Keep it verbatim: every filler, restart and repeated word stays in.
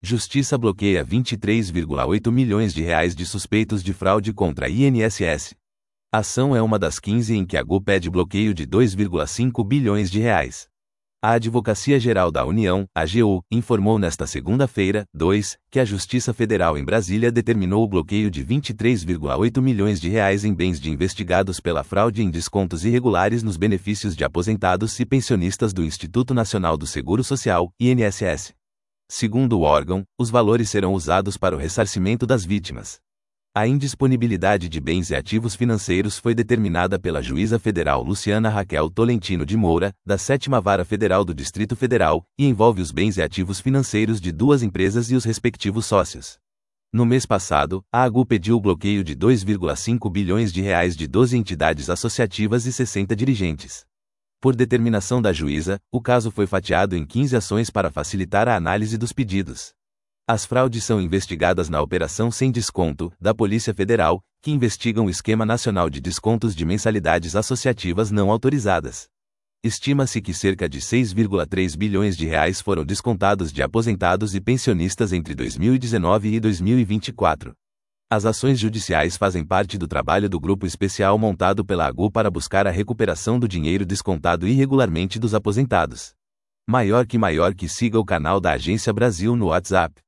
Justiça bloqueia vinte e três vírgula oito milhões de reais de suspeitos de fraude contra I N S S. A ação é uma das quinze em que a AGU pede bloqueio de dois vírgula cinco bilhões de reais. A Advocacia Geral da União, A G U, informou nesta segunda-feira, dois, que a Justiça Federal em Brasília determinou o bloqueio de vinte e três vírgula oito milhões de reais em bens de investigados pela fraude em descontos irregulares nos benefícios de aposentados e pensionistas do Instituto Nacional do Seguro Social, I N S S. Segundo o órgão, os valores serão usados para o ressarcimento das vítimas. A indisponibilidade de bens e ativos financeiros foi determinada pela juíza federal Luciana Raquel Tolentino de Moura, da sétima Vara Federal do Distrito Federal, e envolve os bens e ativos financeiros de duas empresas e os respectivos sócios. No mês passado, a AGU pediu o bloqueio de dois vírgula cinco bilhões de reais de doze entidades associativas e sessenta dirigentes. Por determinação da juíza, o caso foi fatiado em quinze ações para facilitar a análise dos pedidos. As fraudes são investigadas na Operação Sem Desconto, da Polícia Federal, que investiga o Esquema Nacional de Descontos de Mensalidades Associativas Não Autorizadas. Estima-se que cerca de seis vírgula três bilhões de reais foram descontados de aposentados e pensionistas entre dois mil e dezenove e dois mil e vinte e quatro. As ações judiciais fazem parte do trabalho do grupo especial montado pela AGU para buscar a recuperação do dinheiro descontado irregularmente dos aposentados. Maior que maior que siga o canal da Agência Brasil no WhatsApp.